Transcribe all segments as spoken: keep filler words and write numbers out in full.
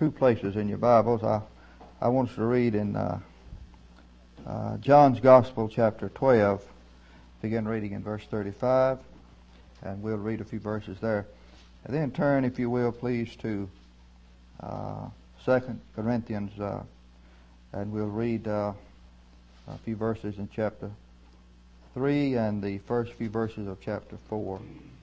two places in your Bibles. I, I want us to read in uh, uh, John's Gospel, chapter twelve. Begin reading in verse thirty-five, and we'll read a few verses there. And then turn, if you will, please, to uh, Second Corinthians, uh, and we'll read uh, a few verses in chapter three and the first few verses of chapter four.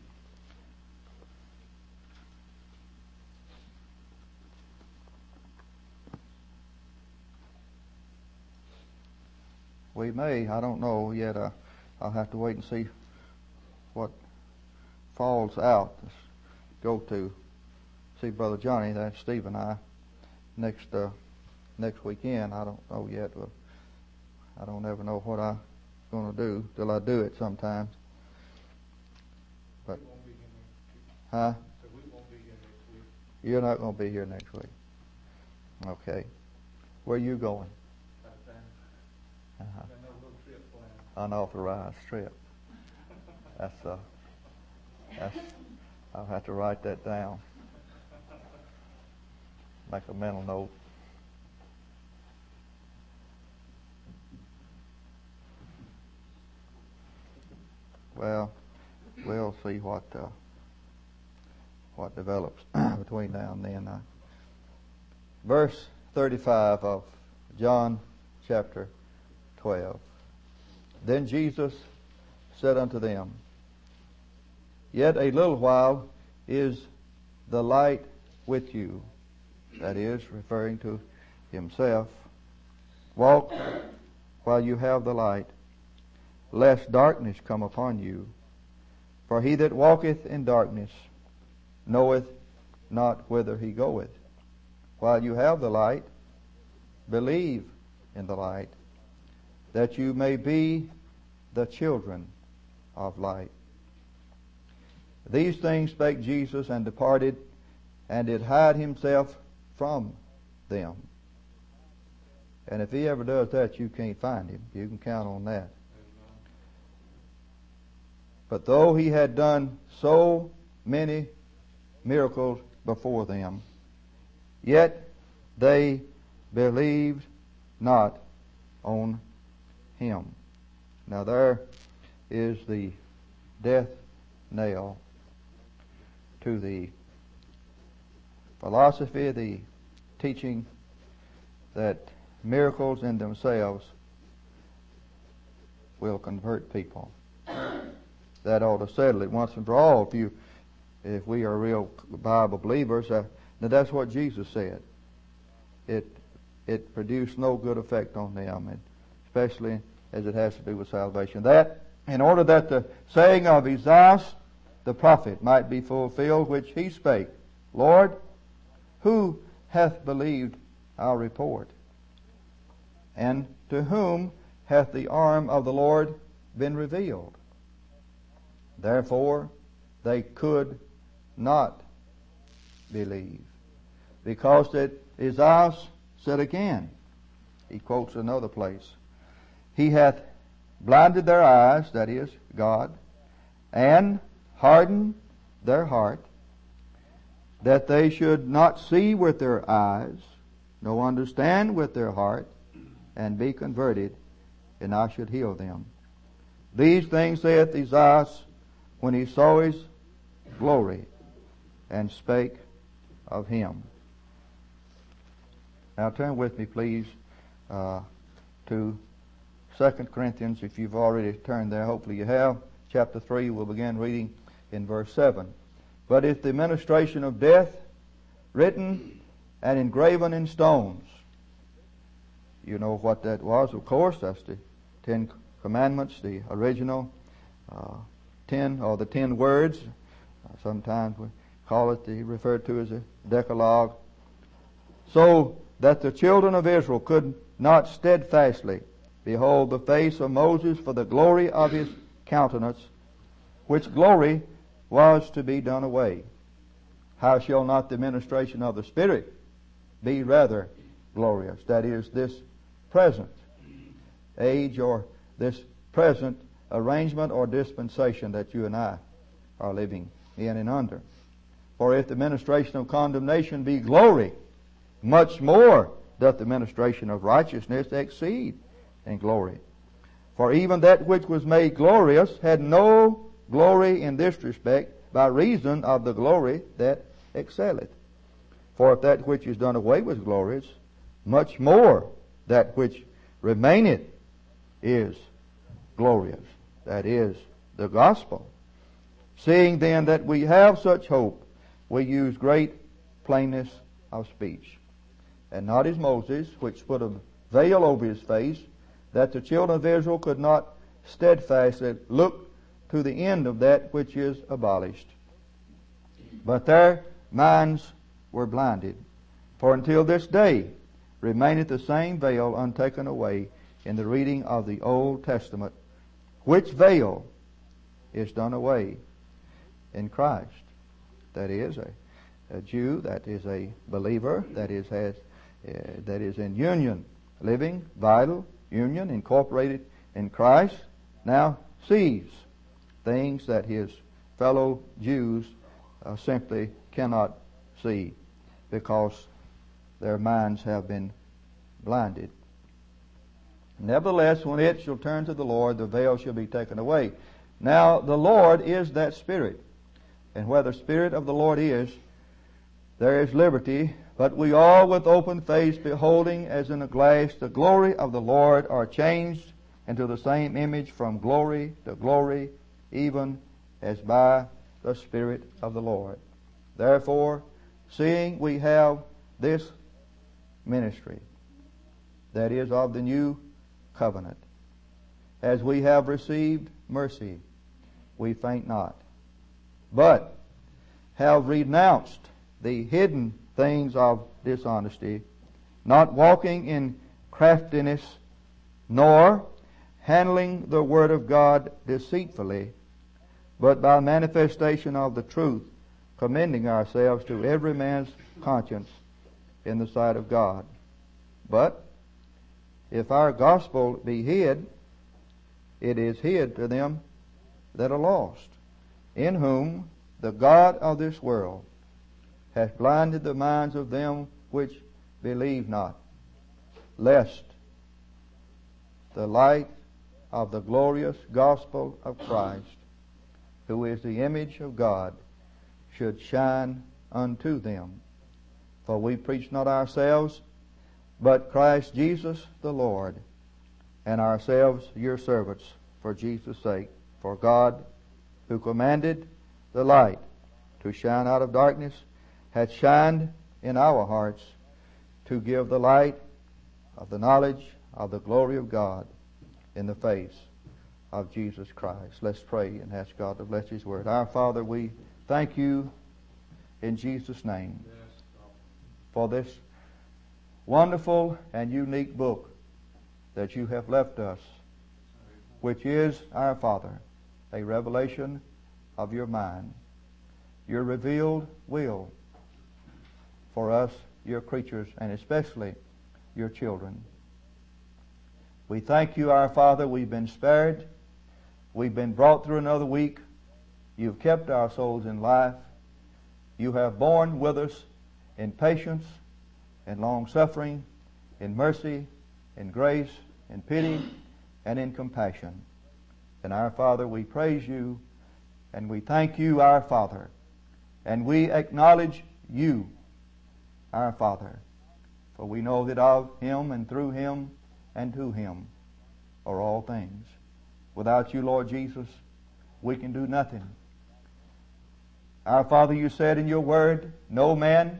We may, I don't know yet, uh, I'll have to wait and see what falls out. Let's go to see Brother Johnny, that's Steve and I, next uh, next weekend. I don't know yet, but I don't ever know what I'm going to do till I do it sometimes. But, we won't be here next week. Huh? So we won't be here next week. You're not going to be here next week. Okay. Where are you going? Out of town. Uh-huh. Got no little trip planned. Unauthorized trip. That's uh, that's. I'll have to write that down. Make a mental note. Well, we'll see what uh, what develops between now and then. Uh, verse thirty-five of John chapter twelve. Then Jesus said unto them, Yet a little while is the light with you. That is, referring to himself. Walk while you have the light, lest darkness come upon you. For he that walketh in darkness knoweth not whither he goeth. While you have the light, believe in the light, that you may be the children of light. These things spake Jesus, and departed, and did hide himself from them. And if he ever does that, you can't find him. You can count on that. But though he had done so many miracles before them, yet they believed not on him. Now there is the death nail to the philosophy, the teaching that miracles in themselves will convert people. That ought to settle it once and for all. If you, if we are real Bible believers, uh, now that's what Jesus said. It it produced no good effect on them, and especially as it has to do with salvation. That, in order that the saying of Isaiah the prophet might be fulfilled, which he spake, Lord, who hath believed our report? And to whom hath the arm of the Lord been revealed? Therefore they could not believe, because that Isaiah said again, he quotes another place, He hath blinded their eyes, that is, God, and hardened their heart, that they should not see with their eyes, nor understand with their heart, and be converted, and I should heal them. These things saith Isaiah when he saw his glory, and spake of him. Now turn with me, please, uh, to Second Corinthians. If you've already turned there, hopefully you have. Chapter three, we'll begin reading in verse seven. But if the ministration of death, written and engraven in stones. You know what that was, of course. That's the Ten Commandments, the original uh, ten, or the ten words. Uh, sometimes we call it, the, referred to as a Decalogue. So that the children of Israel could not steadfastly behold the face of Moses for the glory of his countenance, which glory was to be done away. How shall not the ministration of the Spirit be rather glorious? That is, this present age, or this present arrangement or dispensation that you and I are living in and under. For if the ministration of condemnation be glory, much more doth the ministration of righteousness exceed in glory. For even that which was made glorious had no glory in this respect, by reason of the glory that excelleth. For if that which is done away was glorious, much more that which remaineth is glorious. That is the gospel. Seeing then that we have such hope, we use great plainness of speech, and not as Moses, which put a veil over his face, that the children of Israel could not steadfastly look to the end of that which is abolished. But their minds were blinded. For until this day remaineth the same veil untaken away in the reading of the Old Testament, which veil is done away in Christ. That is a, a Jew, that is a believer, that is has uh, that is in union, living, vital union, incorporated in Christ, now sees things that his fellow Jews uh, simply cannot see, because their minds have been blinded. Nevertheless, when it shall turn to the Lord, the veil shall be taken away. Now, the Lord is that Spirit, and where the Spirit of the Lord is, there is liberty. But we all with open face, beholding as in a glass the glory of the Lord, are changed into the same image from glory to glory, even as by the Spirit of the Lord. Therefore, seeing we have this ministry, that is of the new covenant, as we have received mercy, we faint not, but have renounced the hidden things of dishonesty, not walking in craftiness, nor handling the word of God deceitfully, but by manifestation of the truth, commending ourselves to every man's conscience in the sight of God. But if our gospel be hid, it is hid to them that are lost, in whom the God of this world hath blinded the minds of them which believe not, lest the light of the glorious gospel of Christ, who is the image of God, should shine unto them. For we preach not ourselves, but Christ Jesus the Lord, and ourselves your servants for Jesus' sake. For God, who commanded the light to shine out of darkness, hath shined in our hearts to give the light of the knowledge of the glory of God in the face of Jesus Christ. Let's pray and ask God to bless His word. Our Father, we thank you in Jesus' name for this wonderful and unique book that you have left us, which is, our Father, a revelation of your mind, your revealed will for us, your creatures, and especially your children. We thank you, our Father, we've been spared. We've been brought through another week. You've kept our souls in life. You have borne with us in patience, in long suffering, in mercy, in grace, in pity, and in compassion. And our Father, we praise you, and we thank you, our Father, and we acknowledge you, our Father, for we know that of Him and through Him and to Him are all things. Without you, Lord Jesus, we can do nothing. Our Father, you said in your word, no man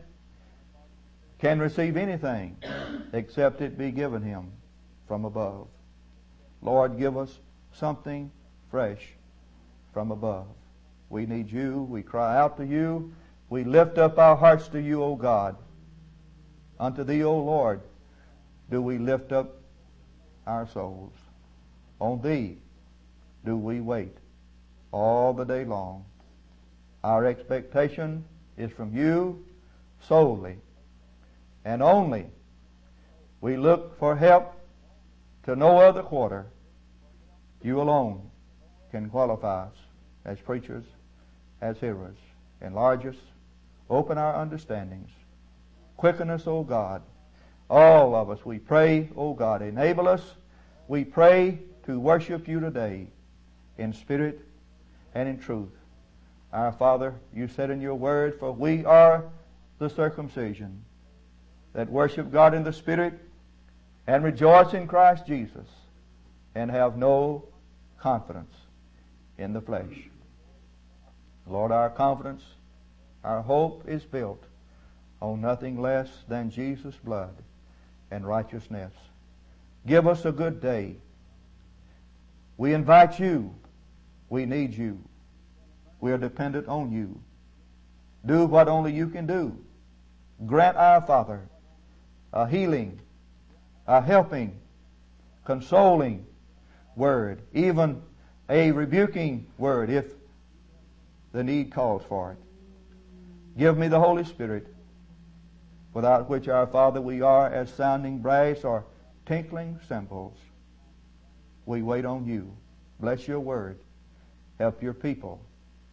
can receive anything except it be given him from above. Lord, give us something fresh from above. We need you. We cry out to you. We lift up our hearts to you, O God. Unto thee, O Lord, do we lift up our souls. On thee do we wait all the day long. Our expectation is from you solely and only. We look for help to no other quarter. You alone can qualify us as preachers, as hearers. Enlarge us, open our understandings, Quicken us, O God. All of us, we pray, O God, enable us. We pray to worship you today in spirit and in truth. Our Father, you said in your word, for we are the circumcision that worship God in the Spirit and rejoice in Christ Jesus and have no confidence in the flesh. Lord, our confidence, our hope is built on nothing less than Jesus' blood and righteousness. Give us a good day. We invite you. We need you. We are dependent on you. Do what only you can do. Grant our Father a healing, a helping, consoling word, even a rebuking word if the need calls for it. Give me the Holy Spirit, without which, our Father, we are as sounding brass or tinkling cymbals. We wait on you. Bless your word. Help your people.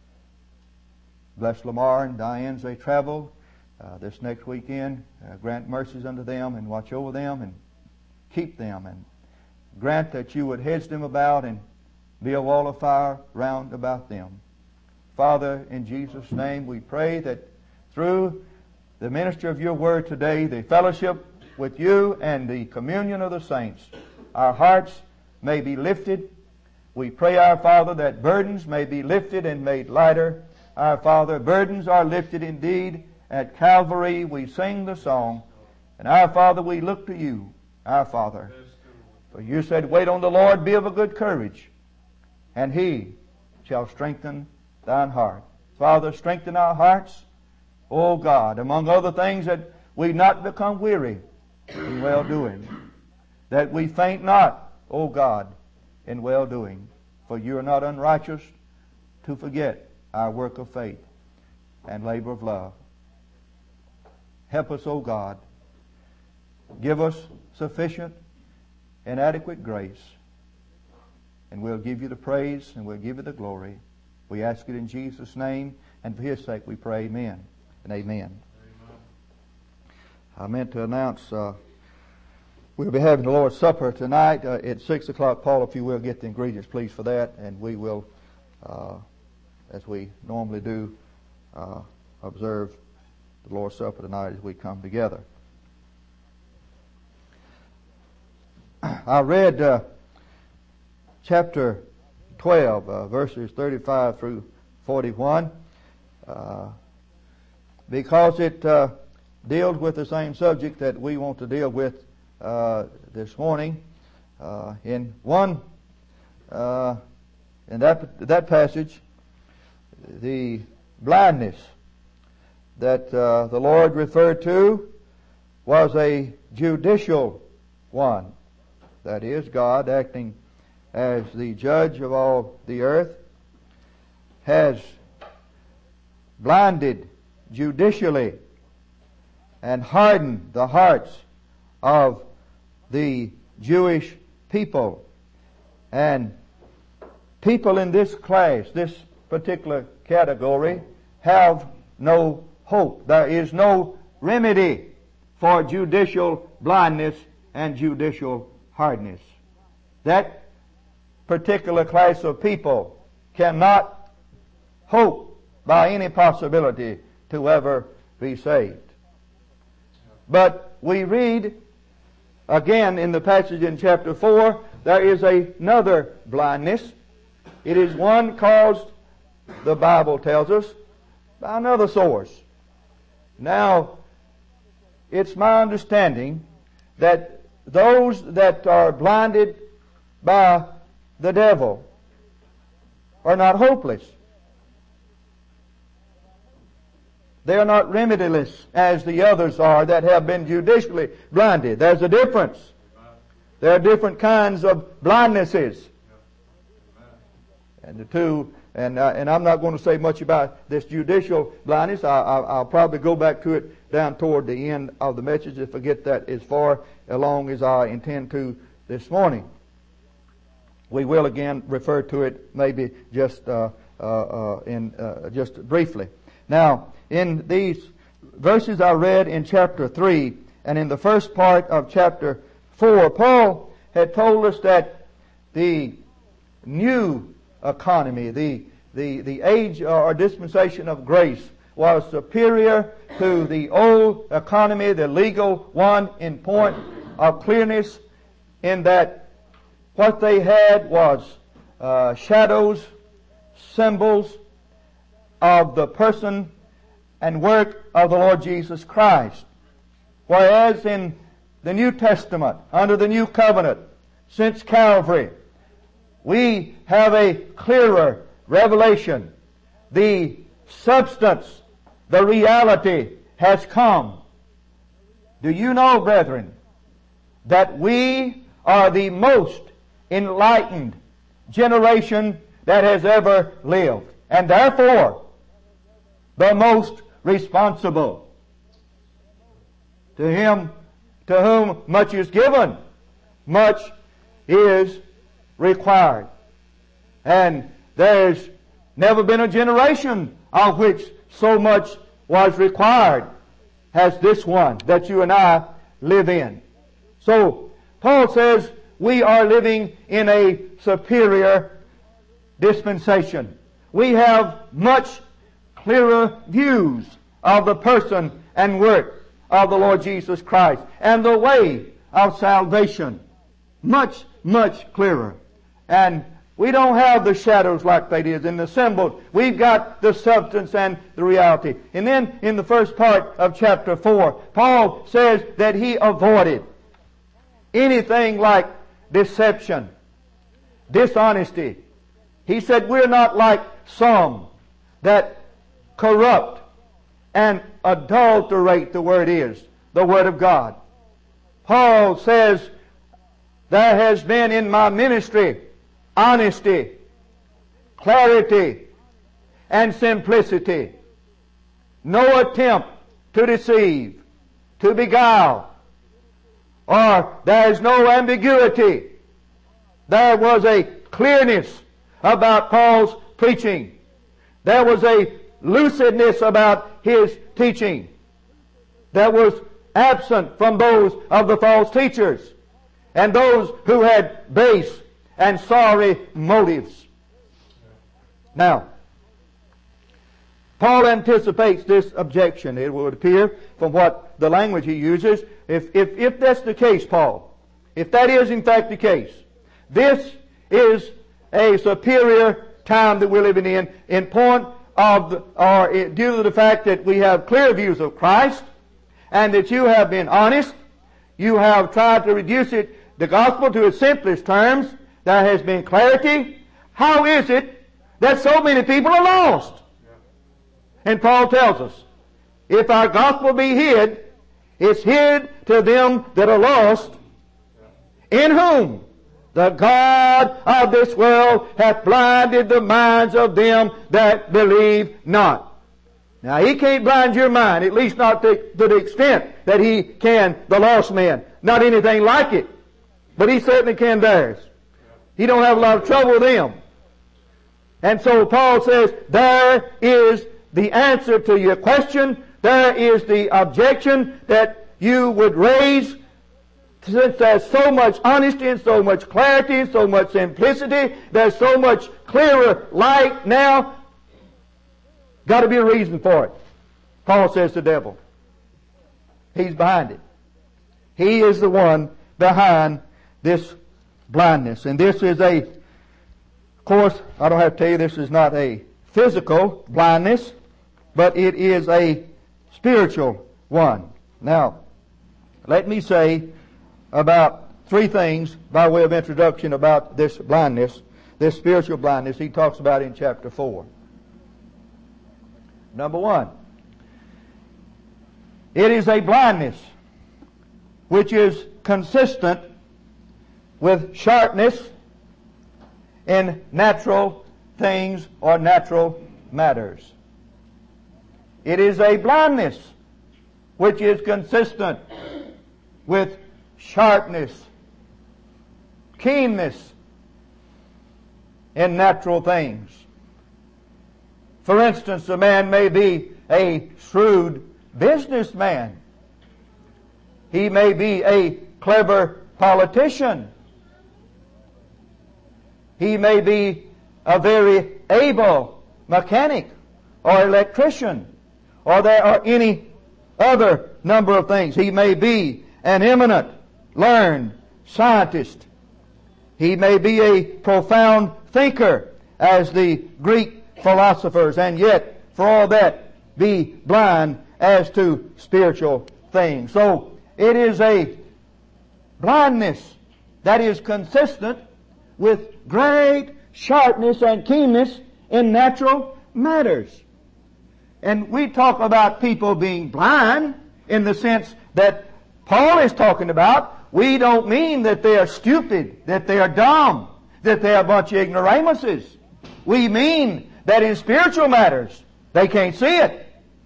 Bless Lamar and Diane as they travel uh, this next weekend. Uh, grant mercies unto them and watch over them and keep them. And grant that you would hedge them about and be a wall of fire round about them. Father, in Jesus' name, we pray that through the ministry of your word today, the fellowship with you and the communion of the saints, our hearts may be lifted. We pray, our Father, that burdens may be lifted and made lighter. Our Father, burdens are lifted indeed. At Calvary we sing the song. And our Father, we look to you, our Father. For you said, wait on the Lord, be of a good courage, and He shall strengthen thine heart. Father, strengthen our hearts, O God, among other things, that we not become weary in well-doing, that we faint not, O God, in well-doing. For you are not unrighteous to forget our work of faith and labor of love. Help us, O God. Give us sufficient and adequate grace, and we'll give you the praise and we'll give you the glory. We ask it in Jesus' name, and for His sake we pray, amen and amen. Amen. I meant to announce uh, we'll be having the Lord's Supper tonight uh, at six o'clock. Paul, if you will, get the ingredients, please, for that, and we will, uh, as we normally do, uh, observe the Lord's Supper tonight as we come together. I read uh, chapter twelve, uh, verses thirty-five through forty-one, uh, because it uh, deals with the same subject that we want to deal with uh, this morning. Uh, in one, uh, in that that passage, the blindness that uh, the Lord referred to was a judicial one. That is, God, acting as the judge of all the earth, has blinded judicially and hardened the hearts of the Jewish people. And people in this class, this particular category, have no hope. There is no remedy for judicial blindness and judicial hardness. That particular class of people cannot hope by any possibility to ever be saved. But we read again in the passage in chapter four, there is another blindness. It is one caused, the Bible tells us, by another source. Now, it's my understanding that those that are blinded by the devil are not hopeless. They are not remediless as the others are that have been judicially blinded. There's a difference. There are different kinds of blindnesses. And the two, and uh, and I'm not going to say much about this judicial blindness. I, I, I'll probably go back to it down toward the end of the message if I get that as far along as I intend to this morning. We will again refer to it maybe just uh, uh, uh, in uh, just briefly. Now, in these verses I read in chapter three and in the first part of chapter four, Paul had told us that the new economy, the, the, the age or dispensation of grace was superior to the old economy, the legal one, in point of clearness, in that what they had was uh, shadows, symbols of the person and work of the Lord Jesus Christ. Whereas in the New Testament, under the New Covenant, since Calvary, we have a clearer revelation. The substance, the reality has come. Do you know, brethren, that we are the most enlightened generation that has ever lived, and therefore the most responsible? To him to whom much is given, much is required. And there's never been a generation of which so much was required as this one that you and I live in. So, Paul says we are living in a superior dispensation. We have much clearer views of the person and work of the Lord Jesus Christ and the way of salvation. Much, much clearer. And we don't have the shadows like they did in the symbols. We've got the substance and the reality. And then in the first part of chapter four, Paul says that he avoided anything like deception, dishonesty. He said we're not like some that corrupt and adulterate the Word is, the Word of God. Paul says there has been in my ministry honesty, clarity, and simplicity. No attempt to deceive, to beguile, or there is no ambiguity. There was a clearness about Paul's preaching. There was a lucidness about his teaching that was absent from those of the false teachers and those who had base and sorry motives. Now, Paul anticipates this objection, it would appear, from what the language he uses. If, if, if that's the case, Paul, if that is in fact the case, this is a superior time that we're living in, in point of, the, or due to the fact that we have clear views of Christ, and that you have been honest, you have tried to reduce it, the gospel, to its simplest terms. There has been clarity. How is it that so many people are lost? And Paul tells us, if our gospel be hid, it's hid to them that are lost, in whom the God of this world hath blinded the minds of them that believe not. Now, He can't blind your mind, at least not to, to the extent that He can the lost man. Not anything like it. But He certainly can theirs. He don't have a lot of trouble with them. And so Paul says, there is the answer to your question. There is the objection that you would raise. Since there's so much honesty and so much clarity, so much simplicity, there's so much clearer light now, got to be a reason for it. Paul says the devil. He's behind it. He is the one behind this blindness. And this is a, of course, I don't have to tell you, this is not a physical blindness, but it is a spiritual one. Now, let me say about three things by way of introduction about this blindness, this spiritual blindness he talks about in chapter four. Number one, it is a blindness which is consistent with sharpness in natural things or natural matters. It is a blindness which is consistent with sharpness, keenness in natural things. For instance, a man may be a shrewd businessman. He may be a clever politician. He may be a very able mechanic or electrician, or there are any other number of things. He may be an eminent, learned scientist. He may be a profound thinker, as the Greek philosophers, and yet, for all that, be blind as to spiritual things. So, it is a blindness that is consistent with great sharpness and keenness in natural matters. And we talk about people being blind in the sense that Paul is talking about. We don't mean that they are stupid, that they are dumb, that they are a bunch of ignoramuses. We mean that in spiritual matters, they can't see it.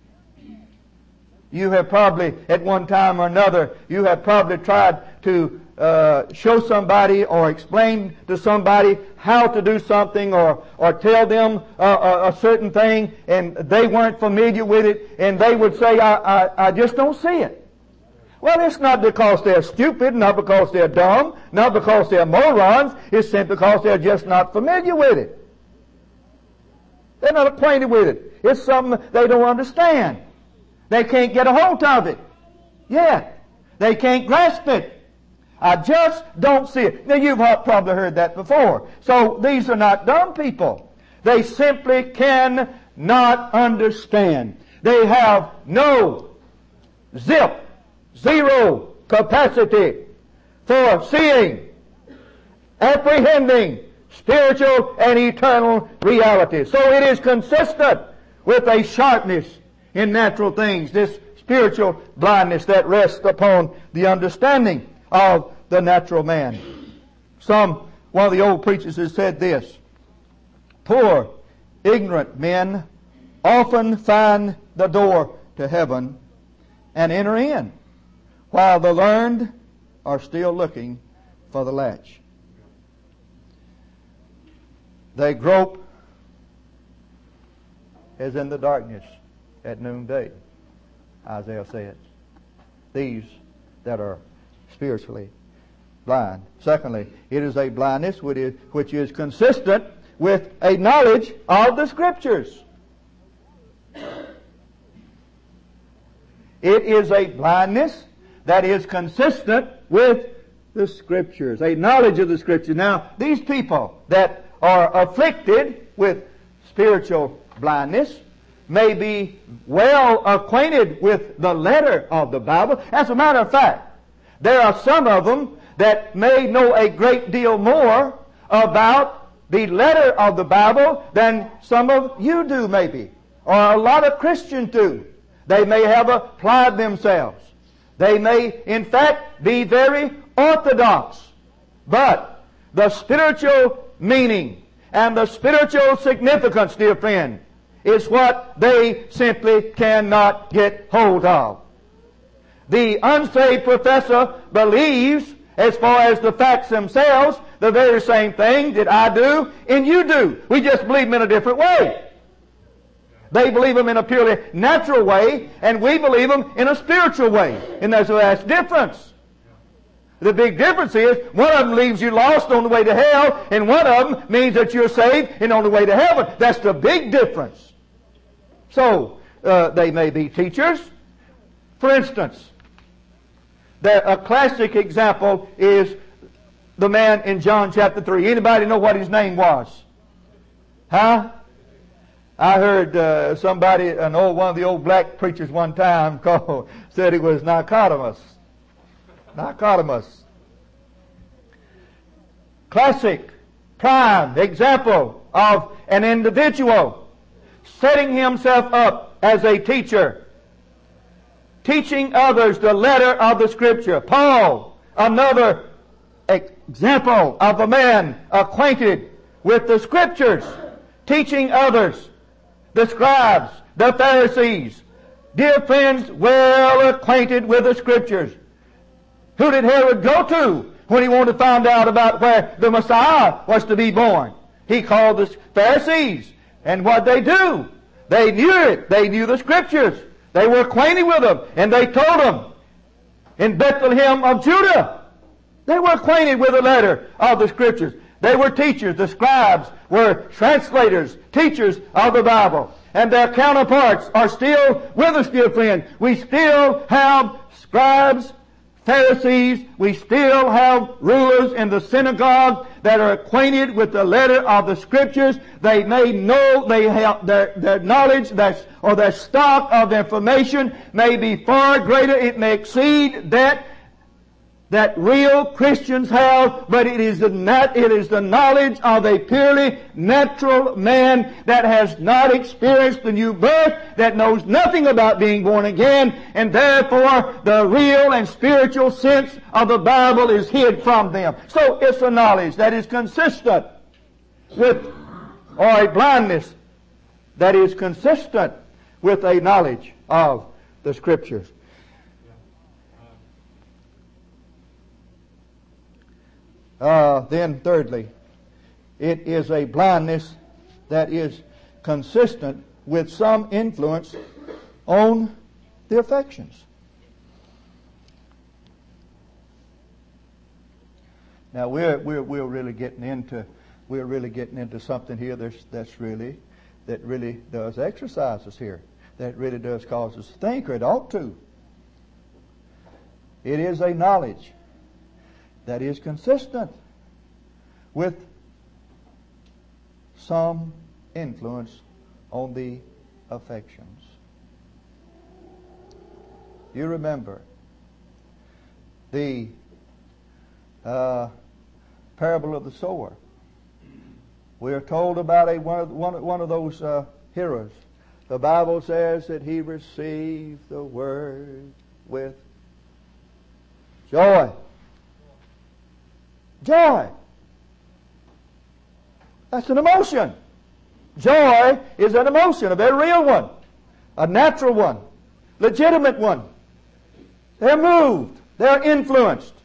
You have probably, at one time or another, you have probably tried to uh, show somebody or explain to somebody how to do something, or or tell them uh, a, a certain thing, and they weren't familiar with it, and they would say, I, I, I just don't see it. Well, it's not because they're stupid, not because they're dumb, not because they're morons. It's simply because they're just not familiar with it. They're not acquainted with it. It's something they don't understand. They can't get a hold of it yet. They can't grasp it. I just don't see it. Now, you've probably heard that before. So, these are not dumb people. They simply cannot understand. They have no zip, zero capacity for seeing, apprehending spiritual and eternal reality. So, it is consistent with a sharpness in natural things, this spiritual blindness that rests upon the understanding of the natural man. Some, one of the old preachers has said this: poor, ignorant men often find the door to heaven and enter in, while the learned are still looking for the latch. They grope as in the darkness at noonday, Isaiah says. These that are spiritually blind. Secondly, it is a blindness which is, which is consistent with a knowledge of the Scriptures. It is a blindness that is consistent with the Scriptures, a knowledge of the Scriptures. Now, these people that are afflicted with spiritual blindness may be well acquainted with the letter of the Bible. As a matter of fact, there are some of them that may know a great deal more about the letter of the Bible than some of you do, maybe, or a lot of Christians do. They may have applied themselves. They may, in fact, be very orthodox. But the spiritual meaning and the spiritual significance, dear friend, is what they simply cannot get hold of. The unsaved professor believes, as far as the facts themselves, the very same thing that I do and you do. We just believe them in a different way. They believe them in a purely natural way, and we believe them in a spiritual way. And there's a vast difference. The big difference is, one of them leaves you lost on the way to hell, and one of them means that you're saved and on the way to heaven. That's the big difference. So, uh, they may be teachers. For instance, there, a classic example is the man in John chapter three. Anybody know what his name was? Huh? I heard uh, somebody, an old one of the old black preachers one time called, said he was Nicodemus. Nicodemus. Classic, prime example of an individual setting himself up as a teacher, teaching others the letter of the Scripture. Paul, another example of a man acquainted with the Scriptures, teaching others. The scribes, the Pharisees, dear friends, well acquainted with the Scriptures. Who did Herod go to when he wanted to find out about where the Messiah was to be born? He called the Pharisees. And what they do? They knew it. They knew the Scriptures. They were acquainted with them, and they told them in Bethlehem of Judah. They were acquainted with the letter of the Scriptures. They were teachers. The scribes were translators, teachers of the Bible. And their counterparts are still with us, dear friend. We still have scribes, Pharisees. We still have rulers in the synagogue that are acquainted with the letter of the Scriptures. They may know, they have their, their knowledge that's, or their stock of information may be far greater. It may exceed that that real Christians have, but it is the nat- it is the knowledge of a purely natural man that has not experienced the new birth, that knows nothing about being born again, and therefore the real and spiritual sense of the Bible is hid from them. So it's a knowledge that is consistent with, or a blindness that is consistent with a knowledge of the Scriptures. Uh, then thirdly, it is a blindness that is consistent with some influence on the affections. Now we're we're we're really getting into we're really getting into something here that's that's really that really does exercise us here. That really does cause us to think, or it ought to. It is a knowledge that is consistent with some influence on the affections. You remember the uh, parable of the sower. We are told about a one of, one, one of those uh, hearers. The Bible says that he received the word with joy. Joy. That's an emotion. Joy is an emotion, a very real one, a natural one, legitimate one. They're moved. They're influenced.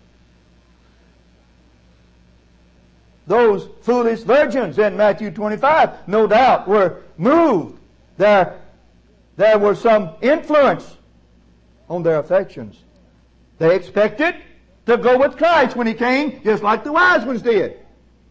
Those foolish virgins in Matthew twenty-five, no doubt, were moved. There, there was some influence on their affections. They expected to go with Christ when He came, just like the wise ones did.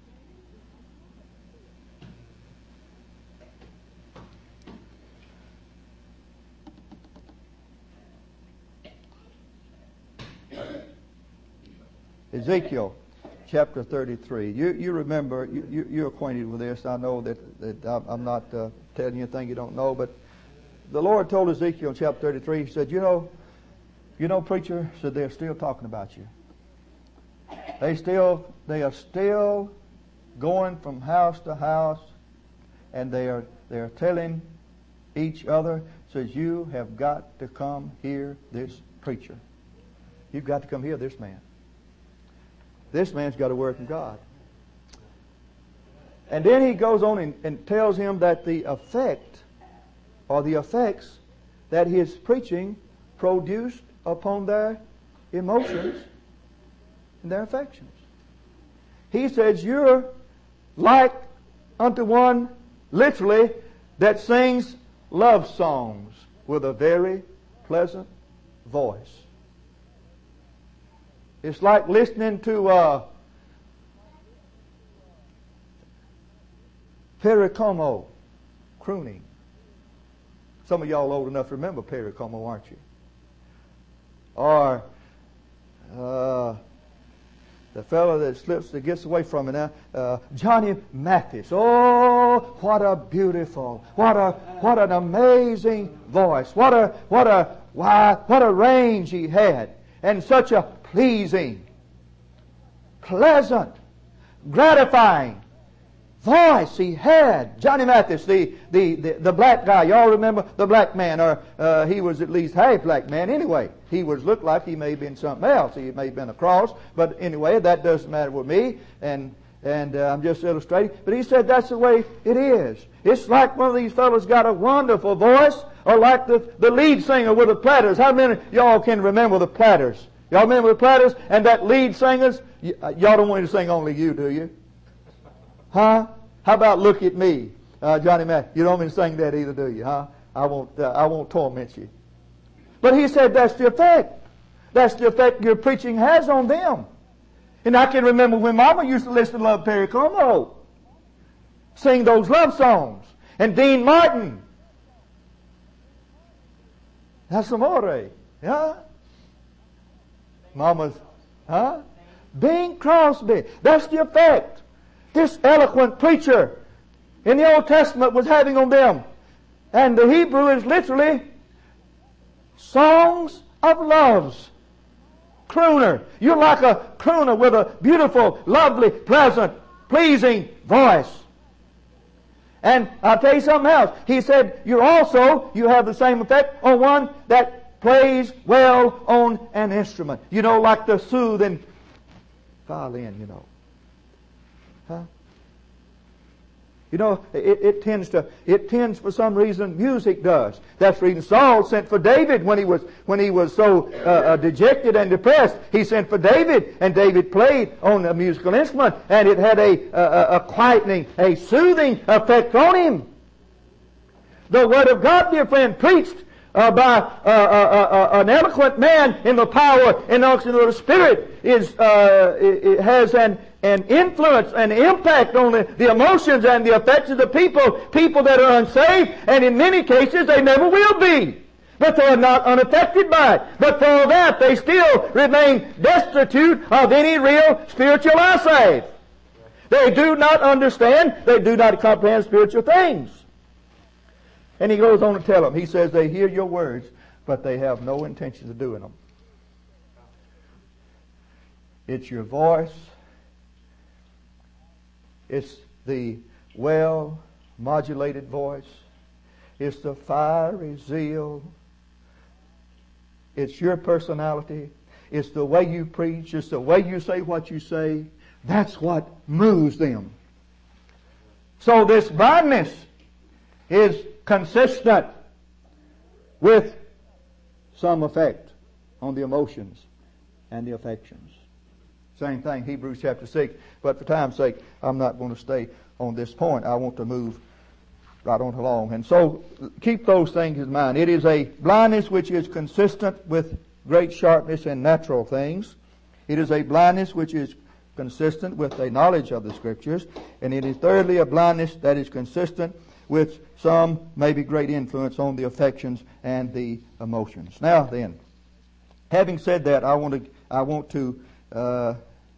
Ezekiel chapter thirty-three. You you remember, you, you, you're acquainted with this. I know that, that I'm not uh, telling you anything you don't know, but the Lord told Ezekiel in chapter thirty-three, He said, you know, you know, preacher, said they're still talking about you. They still, they are still going from house to house, and they are, they are telling each other, says, you have got to come hear this preacher. You've got to come hear this man. This man's got a word from God. And then he goes on and, and tells him that the effect, or the effects that his preaching produced upon their emotions and their affections. He says, you're like unto one, literally, that sings love songs with a very pleasant voice. It's like listening to uh, Perry Como crooning. Some of y'all old enough to remember Perry Como, aren't you? Or uh, the fellow that slips, that gets away from it now, uh, Johnny Mathis. Oh, what a beautiful, what a what an amazing voice. What a what a why what a range he had, and such a pleasing, pleasant, gratifying voice he had. Johnny Mathis, the, the, the, the black guy. Y'all remember the black man, or uh, he was at least half black man anyway. He was looked like he may have been something else. He may have been a cross. But anyway, that doesn't matter with me. And and uh, I'm just illustrating. But he said that's the way it is. It's like one of these fellows got a wonderful voice, or like the, the lead singer with the Platters. How many y'all can remember the Platters? Y'all remember the Platters? And that lead singers? Y- y'all don't want me to sing Only You, do you? Huh? How about Look at Me? Uh, Johnny Mack, you don't want me to sing that either, do you? Huh? I won't, uh, I won't torment you. But he said that's the effect. That's the effect your preaching has on them. And I can remember when Mama used to listen to Love Perry Como sing those love songs. And Dean Martin. That's amore. Yeah? Mama's, huh? Bing Crosby. That's the effect this eloquent preacher in the Old Testament was having on them. And the Hebrew is literally songs of loves. Crooner. You're like a crooner with a beautiful, lovely, pleasant, pleasing voice. And I'll tell you something else. He said, you're also, you have the same effect on one that plays well on an instrument. You know, like the soothing violin, you know. Huh? You know, it, it tends to, it tends for some reason, music does. That's the reason Saul sent for David when he was, when he was so uh, uh, dejected and depressed. He sent for David, and David played on a musical instrument, and it had a, a, a quietening, a soothing effect on him. The Word of God, dear friend, preached uh, by uh, uh, uh, an eloquent man in the power and unction of the Spirit, is uh, it, it has an an influence, an impact on the, the emotions and the effects of the people, people that are unsaved, and in many cases they never will be. But they are not unaffected by it. But for all that, they still remain destitute of any real spiritual eyesight. They do not understand, they do not comprehend spiritual things. And he goes on to tell them, he says, they hear your words, but they have no intention of doing them. It's your voice. It's the well-modulated voice. It's the fiery zeal. It's your personality. It's the way you preach. It's the way you say what you say. That's what moves them. So this blindness is consistent with some effect on the emotions and the affections. Same thing, Hebrews chapter six. But for time's sake, I'm not going to stay on this point. I want to move right on along. And so, keep those things in mind. It is a blindness which is consistent with great sharpness and natural things. It is a blindness which is consistent with a knowledge of the Scriptures. And it is thirdly a blindness that is consistent with some maybe great influence on the affections and the emotions. Now then, having said that, I want to, I want to uh,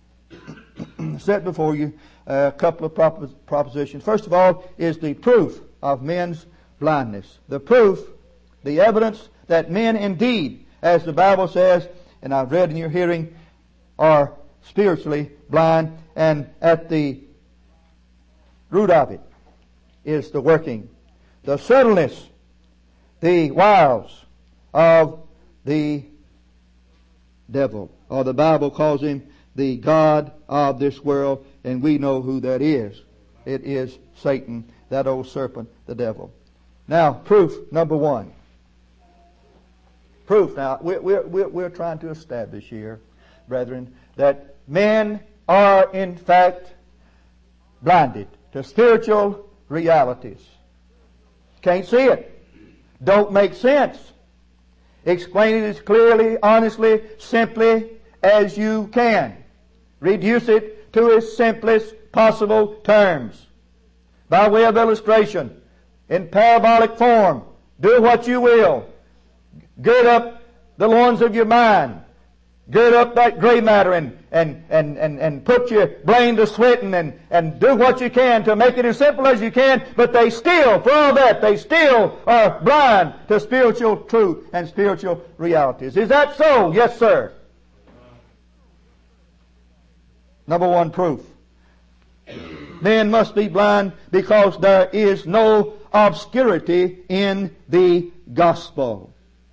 set before you a couple of propos- propositions. First of all is the proof of men's blindness. The proof, the evidence that men indeed, as the Bible says, and I've read in your hearing, are spiritually blind, and at the root of it is the working, the subtleness, the wiles of the devil, or the Bible calls him the God of this world, and we know who that is. It is Satan, that old serpent, the devil. Now, proof number one. Proof. Now, we're, we're, we're trying to establish here, brethren, that men are in fact blinded to spiritual realities. Can't see it. Don't make sense. Explain it as clearly, honestly, simply as you can. Reduce it to its simplest possible terms. By way of illustration, in parabolic form, do what you will. Gird up the loins of your mind. Gird up that gray matter and, and, and, and, and put your brain to sweating and, and do what you can to make it as simple as you can, but they still, for all that, they still are blind to spiritual truth and spiritual realities. Is that so? Yes, sir. Number one proof. Men must be blind because there is no obscurity in the gospel.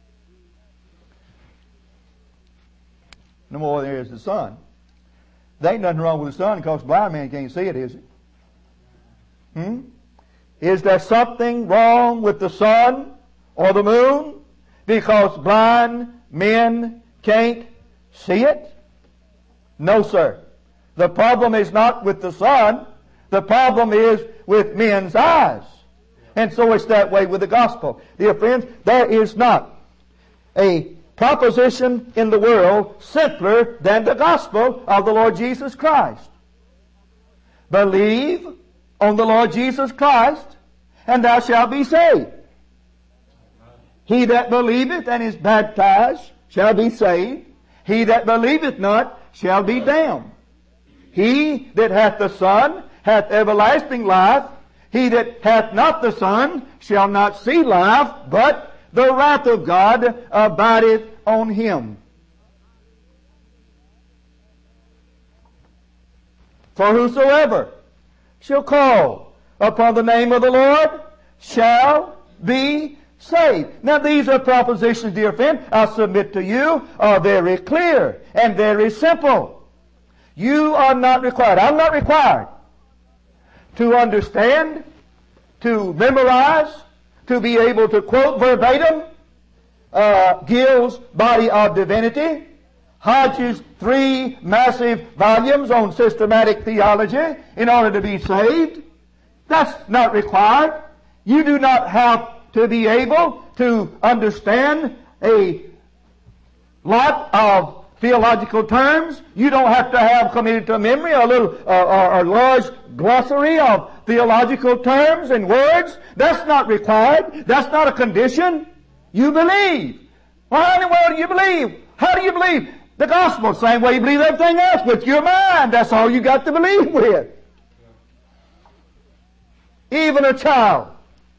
No more there is the sun. There ain't nothing wrong with the sun because blind man can't see it, is it? Hmm? Is there something wrong with the sun or the moon because blind men can't see it? No, sir. The problem is not with the sun. The problem is with men's eyes. And so it's that way with the gospel. Dear friends, there is not a proposition in the world simpler than the gospel of the Lord Jesus Christ. Believe on the Lord Jesus Christ, and thou shalt be saved. He that believeth and is baptized shall be saved. He that believeth not shall be damned. He that hath the Son hath everlasting life. He that hath not the Son shall not see life, but the wrath of God abideth on him. For whosoever shall call upon the name of the Lord shall be saved. Now these are propositions, dear friend, I submit to you, are very clear and very simple. You are not required, I'm not required to understand, to memorize, to be able to quote verbatim uh, Gill's Body of Divinity, Hodges' three massive volumes on systematic theology in order to be saved. That's not required. You do not have to be able to understand a lot of theological terms. You don't have to have committed to memory a little uh, or, or large glossary of theological terms and words. That's not required. That's not a condition. You believe. Well, how in the world do you believe? How do you believe? The gospel, same way you believe everything else, with your mind. That's all you got to believe with. Even a child.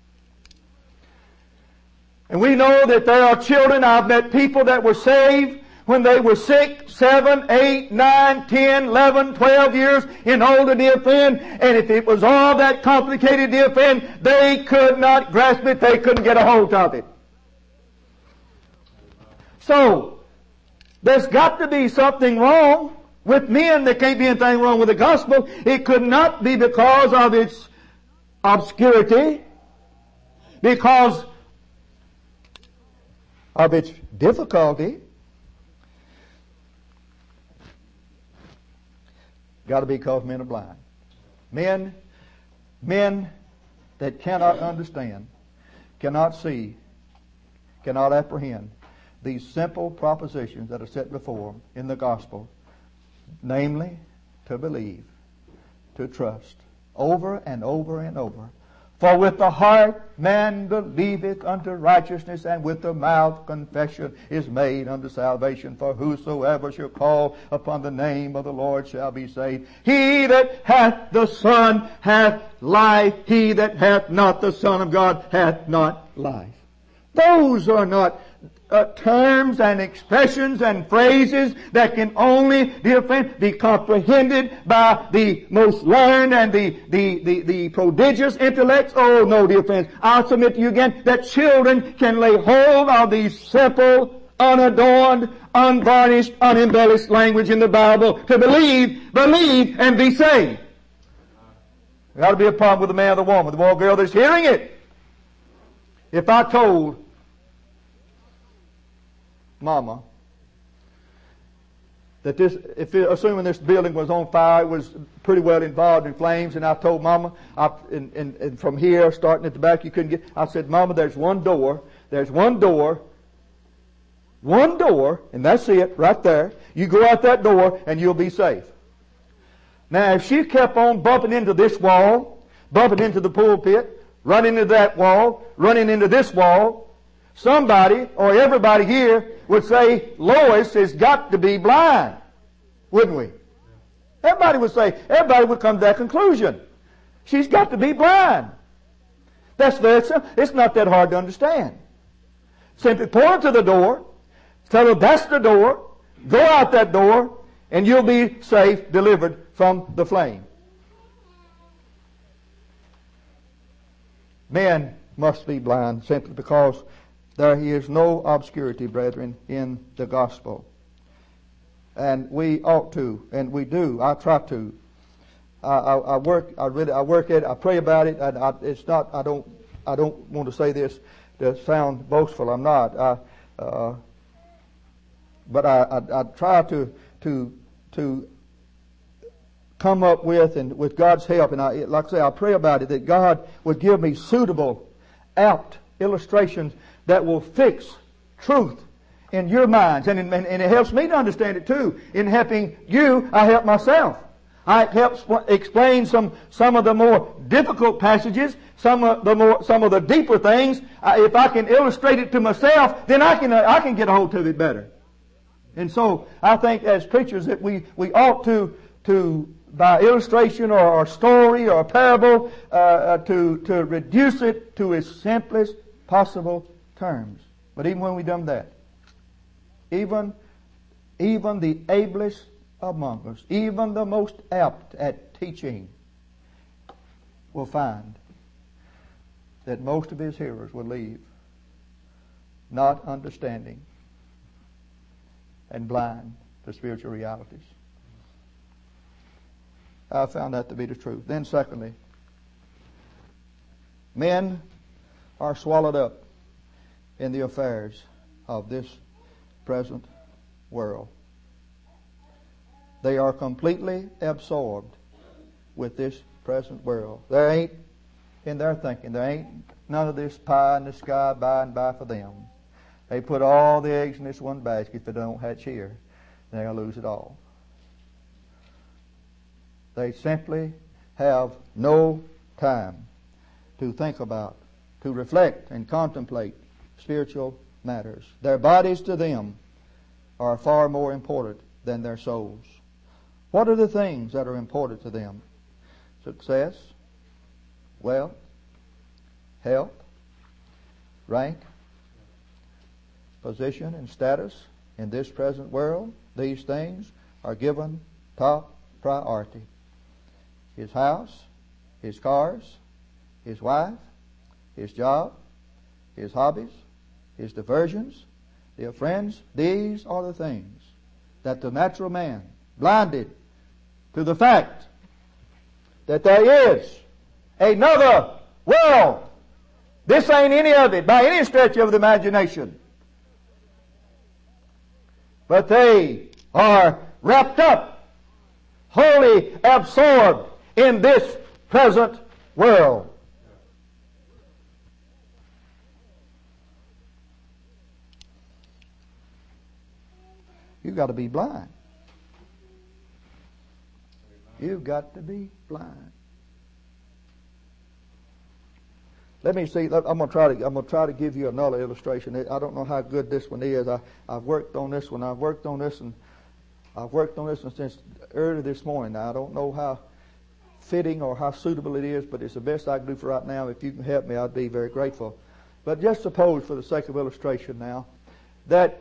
And we know that there are children, I've met people that were saved when they were six, seven, eight, nine, ten, eleven, twelve years and older, dear friend. And if it was all that complicated, dear friend, they could not grasp it. They couldn't get a hold of it. So, there's got to be something wrong with men. There can't be anything wrong with the gospel. It could not be because of its obscurity, because of its difficulty. Got to be because men are blind. Men, men that cannot understand, cannot see, cannot apprehend these simple propositions that are set before them in the gospel, namely, to believe, to trust, over and over and over. For with the heart man believeth unto righteousness, and with the mouth confession is made unto salvation. For whosoever shall call upon the name of the Lord shall be saved. He that hath the Son hath life. He that hath not the Son of God hath not life. Those are not Uh, terms and expressions and phrases that can only, dear friend, be comprehended by the most learned and the, the, the, the prodigious intellects. Oh no, dear friends, I'll submit to you again that children can lay hold of these simple, unadorned, unvarnished, unembellished language in the Bible to believe, believe, and be saved. There ought to be a problem with the man or the woman, the boy or girl that's hearing it. If I told Mama that this, if it, assuming this building was on fire, it was pretty well involved in flames, and I told Mama, I, and, and, and from here, starting at the back, you couldn't get, I said, Mama, there's one door, there's one door, one door, and that's it, right there. You go out that door, and you'll be safe. Now, if she kept on bumping into this wall, bumping into the pulpit, running into that wall, running into this wall, somebody or everybody here would say, Lois has got to be blind. Wouldn't we? Everybody would say, everybody would come to that conclusion. She's got to be blind. That's very simple. It's not that hard to understand. Simply point her to the door, tell her that's the door, go out that door, and you'll be safe, delivered from the flame. Men must be blind simply because there is no obscurity, brethren, in the gospel. And we ought to, and we do. I try to. I, I, I work. I really. I work at it. I pray about it. And I, it's not. I don't. I don't want to say this to sound boastful. I'm not. I, uh, but I, I, I try to to to come up with, and with God's help, and I, like I say, I pray about it that God would give me suitable, apt illustrations that will fix truth in your minds. And, in, and it helps me to understand it too. In helping you, I help myself. I help explain some, some of the more difficult passages, some of the more, some of the deeper things. I, if I can illustrate it to myself, then I can, uh, I can get a hold of it better. And so, I think as preachers that we, we ought to, to, by illustration or, or story or parable, uh, uh, to, to reduce it to its simplest possible terms. But even when we've done that, even, even the ablest among us, even the most apt at teaching, will find that most of his hearers will leave not understanding and blind to spiritual realities. I found that to be the truth. Then secondly, men are swallowed up in the affairs of this present world. They are completely absorbed with this present world. There ain't, in their thinking, there ain't none of this pie in the sky by and by for them. They put all the eggs in this one basket. If they don't hatch here, they're going to lose it all. They simply have no time to think about, to reflect and contemplate spiritual matters. Their bodies to them are far more important than their souls. What are the things that are important to them? Success, wealth, health, rank, position and status in this present world. These things are given top priority. His house, his cars, his wife, his job, his hobbies, his diversions, dear friends, these are the things that the natural man, blinded to the fact that there is another world. This ain't any of it by any stretch of the imagination. But they are wrapped up, wholly absorbed in this present world. You've got to be blind. You've got to be blind. Let me see. I'm going to try to. I'm going to try to give you another illustration. I don't know how good this one is. I, I've worked on this one. I've worked on this and I've worked on this one since early this morning. Now I don't know how fitting or how suitable it is, but it's the best I can do for right now. If you can help me, I'd be very grateful. But just suppose, for the sake of illustration, now that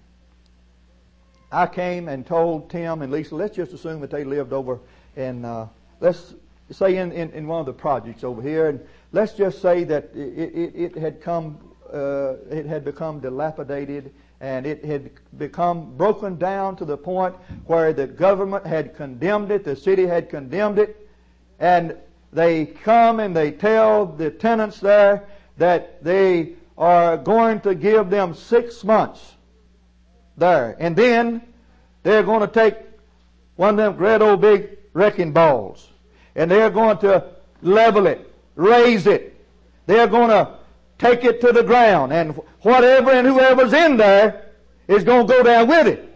I came and told Tim and Lisa. Let's just assume that they lived over in. Uh, let's say in, in, in one of the projects over here, and let's just say that it, it, it had come, uh, it had become dilapidated, and it had become broken down to the point where the government had condemned it, the city had condemned it, and they come and they tell the tenants there that they are going to give them six months there, and then they're going to take one of them great old big wrecking balls, and they're going to level it, raise it. They're going to take it to the ground, and whatever and whoever's in there is going to go down with it.